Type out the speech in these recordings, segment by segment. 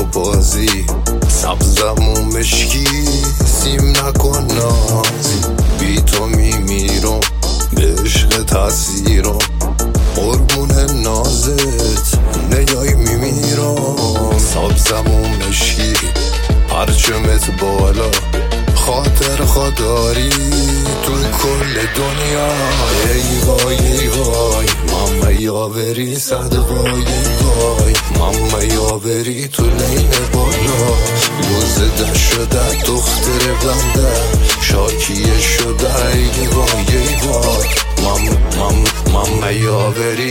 بازی سبزمون مشکی سیم نکن نازی بی تو میمیرم به عشق تاثیرم قربون نازت نیای میمیرم سبزمون مشکی پرچمت بالا خاطر خداری تو کل دنیا ای وای ای وای ماما یاوری صد وای وای ماما یاوری تو لین بالا لوزده شده دختر بنده شاکیه شده ای وای ای وای ماما یاوری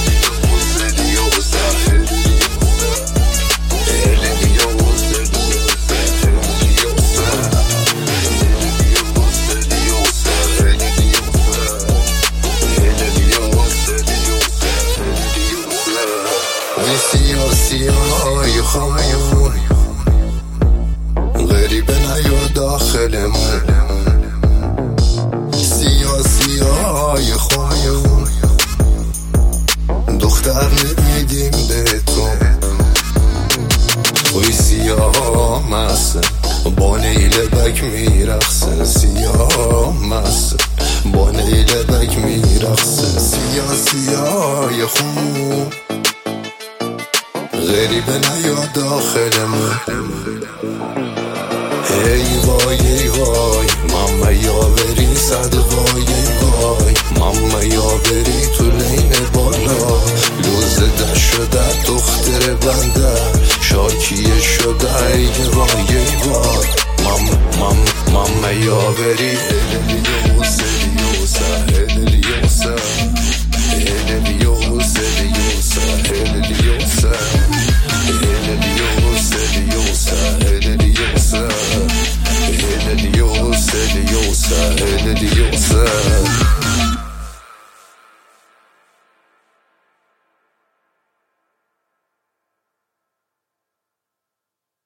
سیاهای خامون غریبه نیا داخلمون سیاهای خامون دختر نمیدیم به تو خوی سیاه مسته با نیلبک میرخصه سیاه مسته با نیلبک میرخصه سیاهای خامون غریبه نیا داخلمون ای وای ای وای ماما یاوری صد وای وای ماما یاوری تو لین بالا لوزده شده دختر بنده شاکیه شده ای وای ای وای ماما یاوری